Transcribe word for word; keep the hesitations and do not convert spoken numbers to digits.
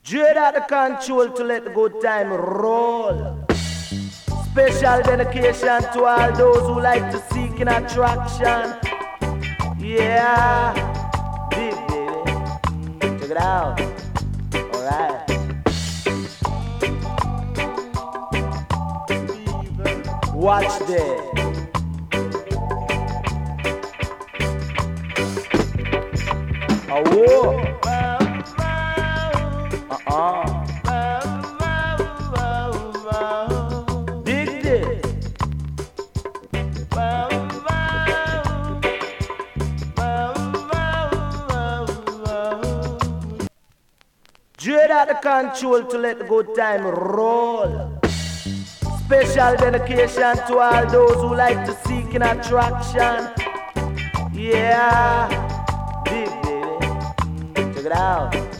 Dread at the control to let the good time roll. Special dedication to all those who like to seek in attraction. Yeah, big baby. Check it out. Alright. Watch this. Oh, whoa. Uh-uh. Dig this. Dread at the control to let the good time roll. Special dedication to all those who like to seek in attraction. Yeah, big baby. Check it out.